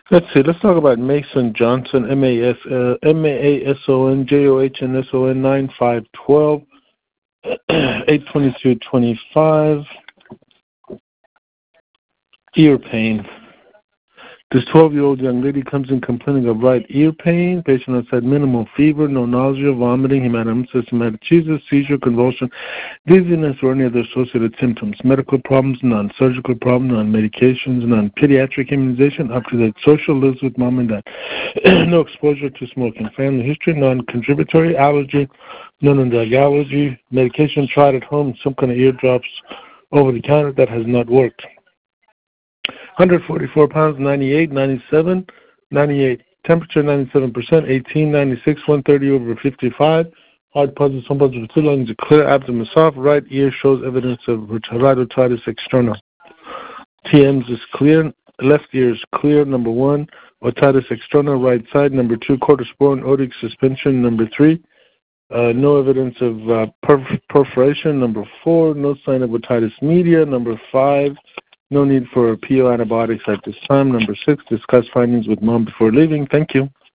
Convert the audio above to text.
Let's see. Let's talk about Mason Johnson, Mason Johnsson 9512 82225. Ear pain. This 12-year-old young lady comes in complaining of right ear pain. Patient has had minimal fever, no nausea, vomiting, hematemesis, hematochezis, seizure, convulsion, dizziness, or any other associated symptoms. Medical problems, none. Surgical problem, none. Medications, none. Pediatric immunization, up to date. Social, lives with mom and dad. No exposure to smoking. Family history, non-contributory. Allergy, none on drug allergy. Medication tried at home, some kind of eardrops over the counter that has not worked. 144 pounds, 98, 97, 98. Temperature 97%, 18, 96, 130 over 55. Heart pulses, some pulses with 2 lungs, clear, abdomen soft. Right ear shows evidence of right otitis externa. TMs is clear. Left ear is clear. Number 1, otitis externa, right side. Number 2, cortisporin otic suspension. Number 3, no evidence of perforation. Number 4, no sign of otitis media. Number 5, no need for PO antibiotics at this time. Number 6, discuss findings with mom before leaving. Thank you.